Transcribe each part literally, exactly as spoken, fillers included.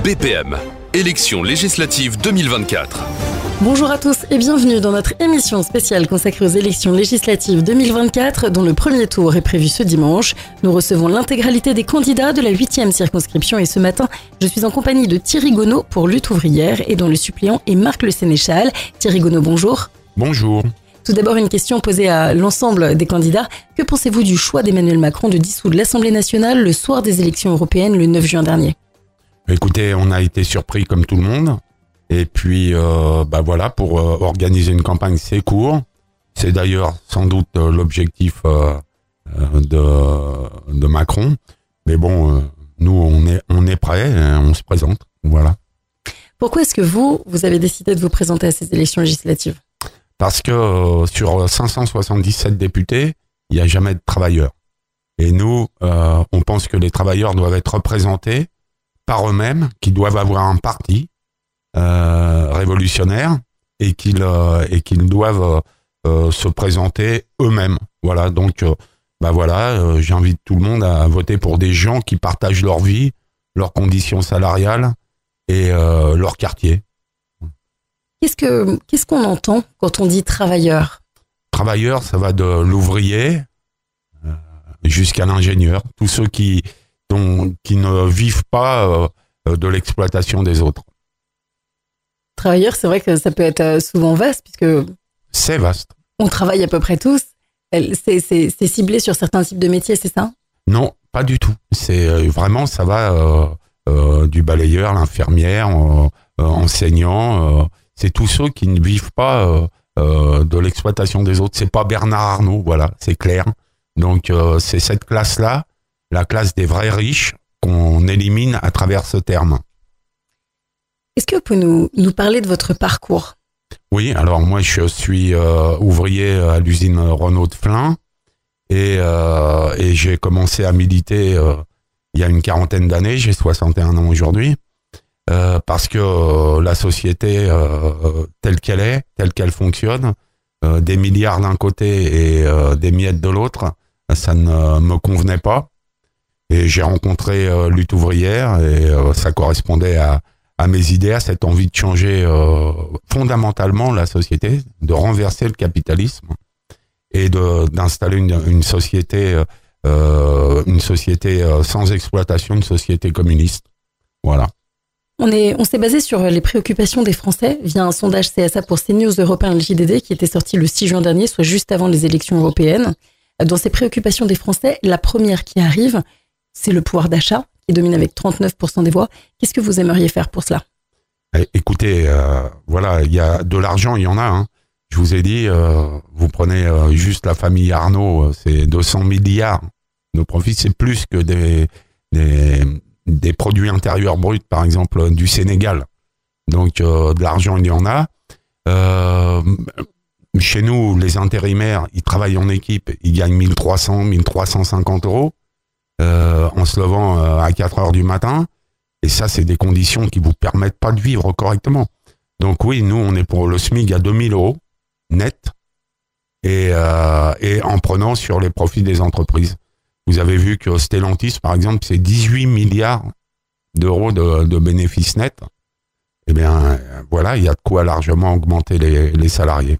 B P M, élections législatives deux mille vingt-quatre. Bonjour à tous et bienvenue dans notre émission spéciale consacrée aux élections législatives deux mille vingt-quatre, dont le premier tour est prévu ce dimanche. Nous recevons l'intégralité des candidats de la huitième circonscription et ce matin, je suis en compagnie de Thierry Gonneau pour Lutte ouvrière et dont le suppléant est Marc Le Sénéchal. Thierry Gonneau, bonjour. Bonjour. Tout d'abord, une question posée à l'ensemble des candidats. Que pensez-vous du choix d'Emmanuel Macron de dissoudre l'Assemblée nationale le soir des élections européennes le neuf juin dernier ? Écoutez, on a été surpris comme tout le monde. Et puis, euh, bah voilà, pour euh, organiser une campagne, c'est court. C'est d'ailleurs sans doute euh, l'objectif euh, euh, de, de Macron. Mais bon, euh, nous, on est, on est prêts, on se présente. Voilà. Pourquoi est-ce que vous, vous avez décidé de vous présenter à ces élections législatives ? Parce que euh, sur cinq cent soixante-dix-sept députés, il n'y a jamais de travailleurs. Et nous, euh, on pense que les travailleurs doivent être représentés par eux-mêmes, qui doivent avoir un parti euh, révolutionnaire et qu'ils euh, et qu'ils doivent euh, se présenter eux-mêmes. Voilà. Donc, euh, bah voilà, euh, j'invite tout le monde à voter pour des gens qui partagent leur vie, leurs conditions salariales et euh, leur quartier. Qu'est-ce que qu'est-ce qu'on entend quand on dit travailleur ? Travailleur, ça va de l'ouvrier euh, jusqu'à l'ingénieur, tous ceux qui dont, qui ne vivent pas euh, de l'exploitation des autres. Travailleur, c'est vrai que ça peut être souvent vaste puisque c'est vaste. On travaille à peu près tous. C'est, c'est, c'est ciblé sur certains types de métiers, c'est ça ? Non, pas du tout. C'est euh, vraiment ça va euh, euh, du balayeur, l'infirmière, euh, euh, enseignant. Euh, c'est tous ceux qui ne vivent pas euh, euh, de l'exploitation des autres. C'est pas Bernard Arnault, voilà, c'est clair. Donc euh, c'est cette classe-là, la classe des vrais riches, qu'on élimine à travers ce terme. Est-ce que vous pouvez nous, nous parler de votre parcours ? Oui, alors moi je suis euh, ouvrier à l'usine Renault de Flins et, euh, et j'ai commencé à militer euh, il y a une quarantaine d'années, j'ai soixante et un ans aujourd'hui. Euh, parce que euh, la société euh, telle qu'elle est, telle qu'elle fonctionne, euh, des milliards d'un côté et euh, des miettes de l'autre, ça ne me convenait pas. Et j'ai rencontré euh, Lutte ouvrière et euh, ça correspondait à, à mes idées, à cette envie de changer euh, fondamentalement la société, de renverser le capitalisme et de, d'installer une, une société, euh, une société euh, sans exploitation, une société communiste. Voilà. On, est, on s'est basé sur les préoccupations des Français via un sondage C S A pour CNews Europe un L J D D qui était sorti le six juin dernier, soit juste avant les élections européennes. Dans ces préoccupations des Français, la première qui arrive, c'est le pouvoir d'achat qui domine avec trente-neuf pour cent des voix. Qu'est-ce que vous aimeriez faire pour cela ? Écoutez, euh, voilà, il y a de l'argent, il y en a. Hein. Je vous ai dit, euh, vous prenez euh, juste la famille Arnault, c'est deux cents milliards de profits, c'est plus que des... des des produits intérieurs bruts, par exemple, du Sénégal. Donc, euh, de l'argent, il y en a. Euh, chez nous, les intérimaires, ils travaillent en équipe, ils gagnent mille trois cents, mille trois cent cinquante euros euh, en se levant euh, à quatre heures du matin. Et ça, c'est des conditions qui vous permettent pas de vivre correctement. Donc oui, nous, on est pour le SMIC à deux mille euros net et, euh, et en prenant sur les profits des entreprises. Vous avez vu que Stellantis, par exemple, c'est dix-huit milliards d'euros de, de bénéfices nets. Eh bien, voilà, il y a de quoi largement augmenter les, les salariés.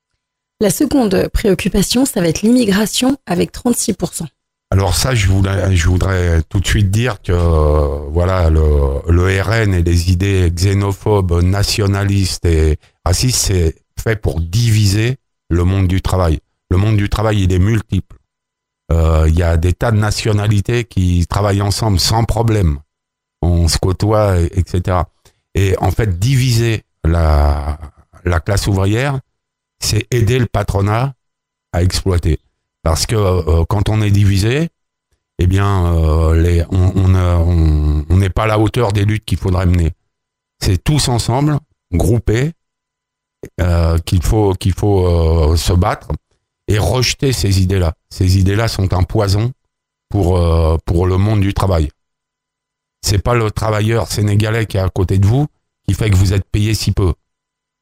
La seconde préoccupation, ça va être l'immigration avec trente-six pour cent. Alors ça, je voudrais, je voudrais tout de suite dire que voilà, le, le R N et les idées xénophobes, nationalistes et racistes, c'est fait pour diviser le monde du travail. Le monde du travail, il est multiple. Il euh, y a des tas de nationalités qui travaillent ensemble sans problème. On se côtoie, et cetera. Et en fait, diviser la, la classe ouvrière, c'est aider le patronat à exploiter. Parce que euh, quand on est divisé, eh bien, euh, les, on on, on, on n'est pas à la hauteur des luttes qu'il faudrait mener. C'est tous ensemble, groupés, euh, qu'il faut, qu'il faut euh, se battre. Et rejeter ces idées-là. Ces idées-là sont un poison pour, euh, pour le monde du travail. C'est pas le travailleur sénégalais qui est à côté de vous qui fait que vous êtes payé si peu. D'accord ?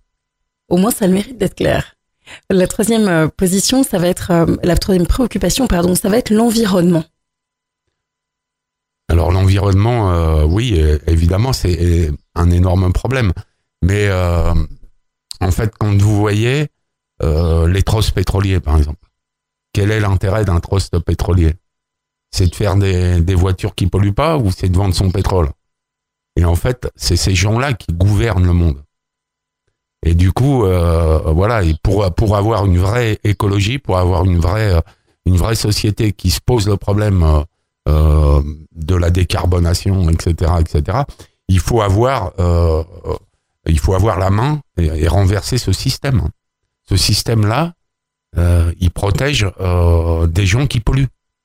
Au moins, ça a le mérite d'être clair. La troisième position, ça va être, euh, la troisième préoccupation, pardon, ça va être l'environnement. Alors l'environnement, euh, oui, évidemment, c'est un énorme problème. Mais euh, en fait, quand vous voyez euh, les trosses pétroliers, par exemple, quel est l'intérêt d'un trosse pétrolier? C'est de faire des, des voitures qui polluent pas ou c'est de vendre son pétrole? Et en fait, c'est ces gens-là qui gouvernent le monde. Et du coup, euh, voilà, et pour pour avoir une vraie écologie, pour avoir une vraie une vraie société qui se pose le problème euh, de la décarbonation, et cetera, et cetera, il faut avoir euh, il faut avoir la main et, et renverser ce système. Ce système-là, euh, il protège euh, des gens qui polluent.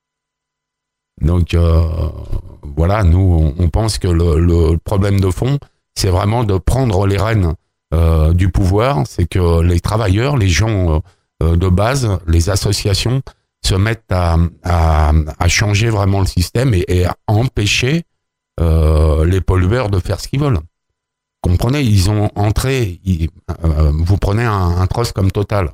Donc euh, voilà, nous on, on pense que le, le problème de fond, c'est vraiment de prendre les rênes euh, du pouvoir, c'est que les travailleurs, les gens euh, de base, les associations se mettent à, à, à changer vraiment le système et, et à empêcher euh, les pollueurs de faire ce qu'ils veulent. Comprenez, ils ont entré, ils, euh, vous prenez un, un trust comme Total,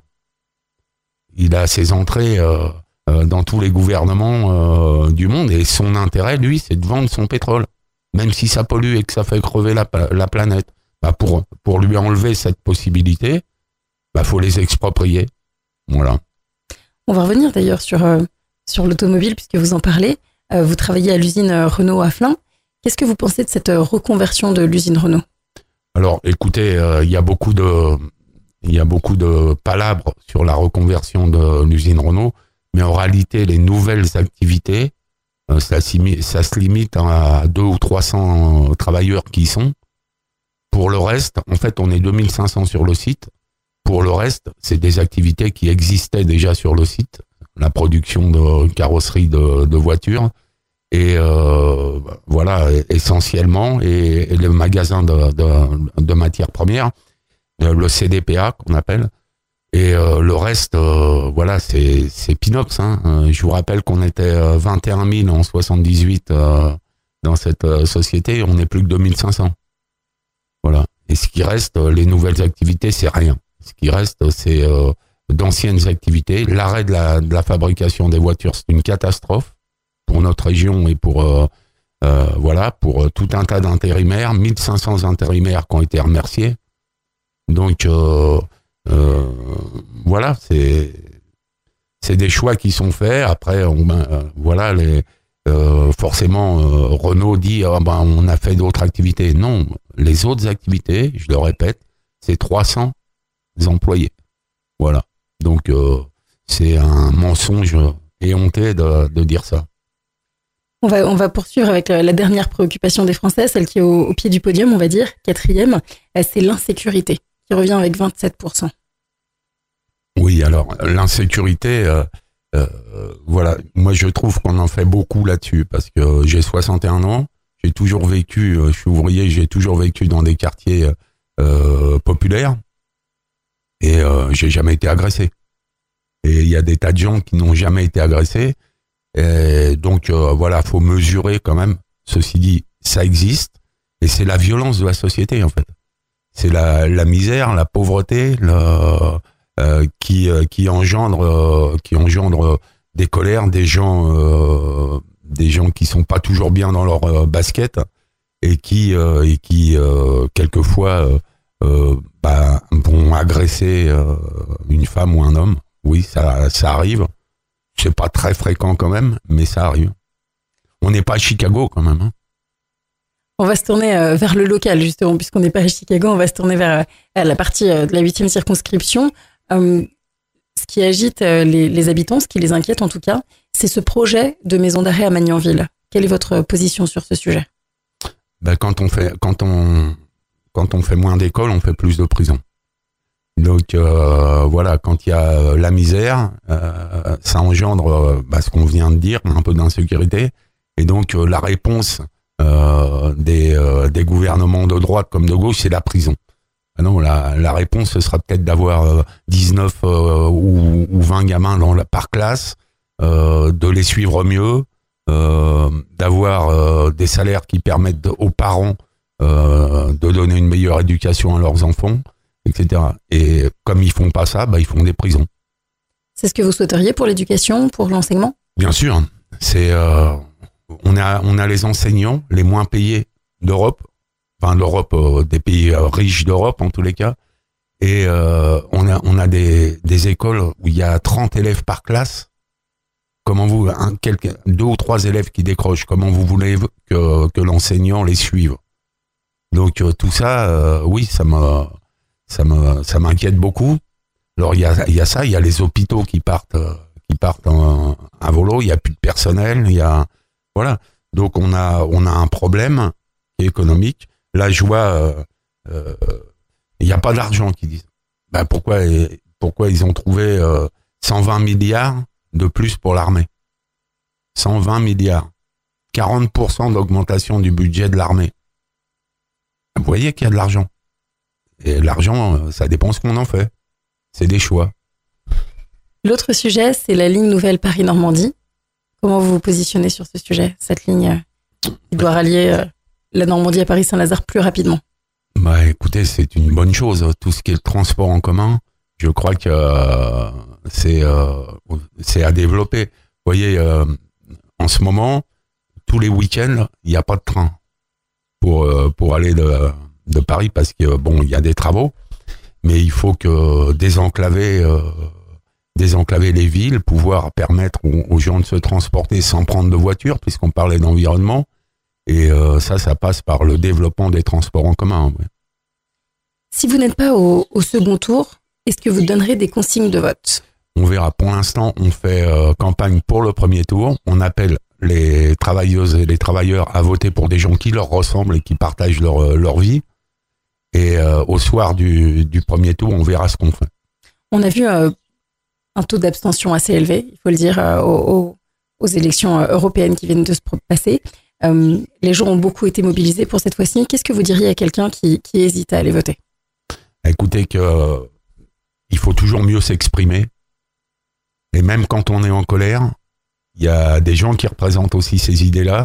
il a ses entrées euh, euh, dans tous les gouvernements euh, du monde et son intérêt, lui, c'est de vendre son pétrole, même si ça pollue et que ça fait crever la, la planète. Bah pour, pour lui enlever cette possibilité, bah faut les exproprier. Voilà. On va revenir d'ailleurs sur, euh, sur l'automobile, puisque vous en parlez. Euh, vous travaillez à l'usine Renault à Flins. Qu'est-ce que vous pensez de cette reconversion de l'usine Renault? Alors, écoutez, il euh, y a beaucoup de, il y a beaucoup de palabres sur la reconversion de l'usine Renault, mais en réalité, les nouvelles activités, euh, ça, ça se limite à deux ou trois cents travailleurs qui y sont. Pour le reste, en fait, on est deux mille cinq cents sur le site. Pour le reste, c'est des activités qui existaient déjà sur le site, la production de carrosserie de, de voitures, et euh, voilà, essentiellement, et, et le magasin de, de, de matières premières, le C D P A qu'on appelle, et euh, le reste, euh, voilà, c'est, c'est Pinops. Hein. Euh, je vous rappelle qu'on était vingt et un mille en soixante-dix-huit euh, dans cette euh, société, on n'est plus que deux mille cinq cents. Voilà. Et ce qui reste, les nouvelles activités, c'est rien. Ce qui reste, c'est euh, d'anciennes activités. L'arrêt de la, de la fabrication des voitures, c'est une catastrophe pour notre région et pour euh, euh, voilà, pour tout un tas d'intérimaires, mille cinq cents intérimaires qui ont été remerciés. Donc euh, euh, voilà, c'est c'est des choix qui sont faits. Après, on, euh, voilà, les euh, forcément euh, Renault dit ah, ben, on a fait d'autres activités. Non, les autres activités, je le répète, c'est trois cents employés. Voilà. Donc euh, c'est un mensonge éhonté de, de dire ça. On va, on va poursuivre avec la dernière préoccupation des Français, celle qui est au, au pied du podium, on va dire, quatrième, c'est l'insécurité, qui revient avec vingt-sept pour cent. Oui, alors l'insécurité, euh, euh, voilà, moi je trouve qu'on en fait beaucoup là-dessus, parce que j'ai soixante et un ans, j'ai toujours vécu, je suis ouvrier, j'ai toujours vécu dans des quartiers euh, populaires, et euh, j'ai jamais été agressé. Et il y a des tas de gens qui n'ont jamais été agressés. Et donc euh, voilà, faut mesurer quand même. Ceci dit, ça existe et c'est la violence de la société en fait. C'est la, la misère, la pauvreté, le, euh, qui euh, qui engendre euh, qui engendre des colères, des gens euh, des gens qui sont pas toujours bien dans leur euh, basket et qui euh, et qui euh, quelquefois euh, euh, bah, vont agresser euh, une femme ou un homme. Oui, ça ça arrive. C'est pas très fréquent quand même, mais ça arrive. On n'est pas à Chicago quand même. Hein. On va se tourner euh, vers le local, justement, puisqu'on n'est pas à Chicago, on va se tourner vers euh, la partie euh, de la huitième circonscription. Euh, ce qui agite euh, les, les habitants, ce qui les inquiète en tout cas, c'est ce projet de maison d'arrêt à Magnanville. Quelle est votre position sur ce sujet ? Ben, quand on fait, quand on, quand on fait moins d'écoles, on fait plus de prisons. Donc euh, voilà, quand il y a la misère, euh, ça engendre euh, bah, ce qu'on vient de dire, un peu d'insécurité, et donc euh, la réponse euh, des, euh, des gouvernements de droite comme de gauche, c'est la prison. Ah non, la, la réponse, ce sera peut-être d'avoir euh, dix-neuf euh, ou, ou vingt gamins dans la, par classe, euh, de les suivre mieux, euh, d'avoir euh, des salaires qui permettent aux parents euh, de donner une meilleure éducation à leurs enfants, et cetera. Et comme ils font pas ça, bah ils font des prisons. C'est ce que vous souhaiteriez pour l'éducation, pour l'enseignement ? Bien sûr. C'est euh, on a, on a les enseignants les moins payés d'Europe, enfin d'Europe, euh, des pays euh, riches d'Europe en tous les cas, et euh, on a, on a des, des écoles où il y a trente élèves par classe. Comment vous, un, quelques, deux ou trois élèves qui décrochent, comment vous voulez que, que l'enseignant les suive? Donc euh, tout ça, euh, oui, ça me, ça me, ça m'inquiète beaucoup. Alors il y a, il y a ça, il y a les hôpitaux qui partent, euh, qui partent en, à volo. Il y a plus de personnel, il y a, voilà. Donc on a, on a un problème économique. Là, je vois, euh, euh, il n'y a pas d'argent, qui disent. Ben pourquoi, pourquoi ils ont trouvé euh, cent vingt milliards de plus pour l'armée? cent vingt milliards. quarante pour cent d'augmentation du budget de l'armée. Vous voyez qu'il y a de l'argent. Et l'argent, ça dépend ce qu'on en fait. C'est des choix. L'autre sujet, c'est la ligne nouvelle Paris-Normandie. Comment vous vous positionnez sur ce sujet, cette ligne qui doit rallier euh, la Normandie à Paris-Saint-Lazare plus rapidement? Bah, écoutez, c'est une bonne chose. Tout ce qui est le transport en commun, je crois que euh, c'est, euh, c'est à développer. Vous voyez, euh, en ce moment, tous les week-ends, il n'y a pas de train pour, euh, pour aller de, de Paris parce que, bon, il y a des travaux, mais il faut que désenclaver, euh, désenclaver les villes, pouvoir permettre aux, aux gens de se transporter sans prendre de voiture, puisqu'on parlait d'environnement. Et euh, ça, ça passe par le développement des transports en commun. Ouais. Si vous n'êtes pas au, au second tour, est-ce que vous donnerez des consignes de vote? On verra. Pour l'instant, on fait euh, campagne pour le premier tour. On appelle les travailleuses et les travailleurs à voter pour des gens qui leur ressemblent et qui partagent leur, leur vie. Et euh, au soir du, du premier tour, on verra ce qu'on fait. On a vu euh, un taux d'abstention assez élevé, il faut le dire, euh, aux, aux élections européennes qui viennent de se passer. Euh, les gens ont beaucoup été mobilisés pour cette fois-ci. Qu'est-ce que vous diriez à quelqu'un qui, qui hésite à aller voter? Écoutez, que, euh, il faut toujours mieux s'exprimer. Et même quand on est en colère, il y a des gens qui représentent aussi ces idées-là.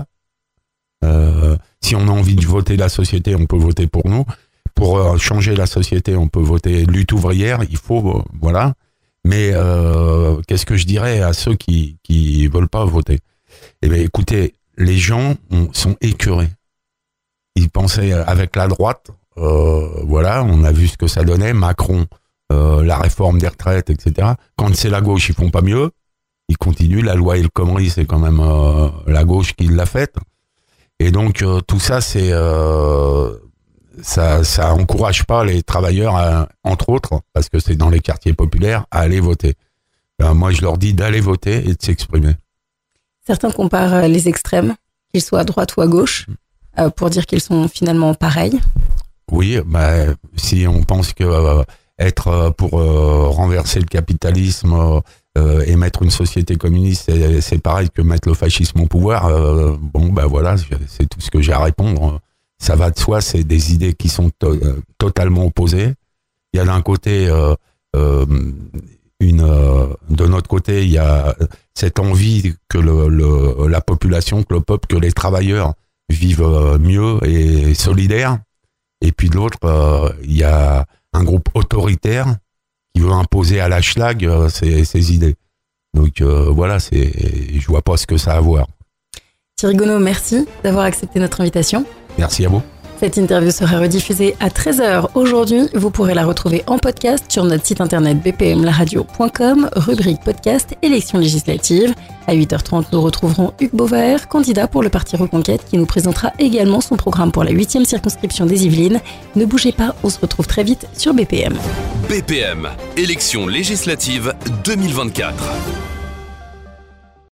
Euh, si on a envie de voter la société, on peut voter pour nous. Pour euh, changer la société, on peut voter lutte ouvrière. Il faut, euh, voilà. Mais euh, qu'est-ce que je dirais à ceux qui qui veulent pas voter? Eh bien, écoutez, les gens ont, sont écœurés. Ils pensaient avec la droite, euh, voilà, on a vu ce que ça donnait. Macron, euh, la réforme des retraites, et cetera. Quand c'est la gauche, ils font pas mieux. Ils continuent. La loi El Khomri, c'est quand même euh, la gauche qui l'a faite. Et donc euh, tout ça, c'est euh, ça, ça encourage pas les travailleurs, à, entre autres, parce que c'est dans les quartiers populaires, à aller voter. Ben, moi, je leur dis d'aller voter et de s'exprimer. Certains comparent les extrêmes, qu'ils soient à droite ou à gauche, euh, pour dire qu'ils sont finalement pareils. Oui, bah, si on pense que euh, être pour euh, renverser le capitalisme euh, et mettre une société communiste, c'est, c'est pareil que mettre le fascisme au pouvoir, euh, bon, ben voilà, c'est tout ce que j'ai à répondre. Ça va de soi, c'est des idées qui sont to- totalement opposées. Il y a d'un côté... Euh, euh, Une, euh, de notre côté, il y a cette envie que le, le, la population, que le peuple, que les travailleurs vivent mieux et solidaires. Et puis de l'autre, euh, il y a un groupe autoritaire qui veut imposer à la schlag euh, ses, ses idées. Donc euh, voilà, c'est, je vois pas ce que ça a à voir. Thierry Gonneau, merci d'avoir accepté notre invitation. Merci à vous. Cette interview sera rediffusée à treize heures aujourd'hui. Vous pourrez la retrouver en podcast sur notre site internet b p m la radio point com, rubrique podcast élections législatives. À huit heures trente, nous retrouverons Hugues Beauvert, candidat pour le Parti Reconquête, qui nous présentera également son programme pour la huitième circonscription des Yvelines. Ne bougez pas, on se retrouve très vite sur B P M. B P M, élections législatives deux mille vingt-quatre.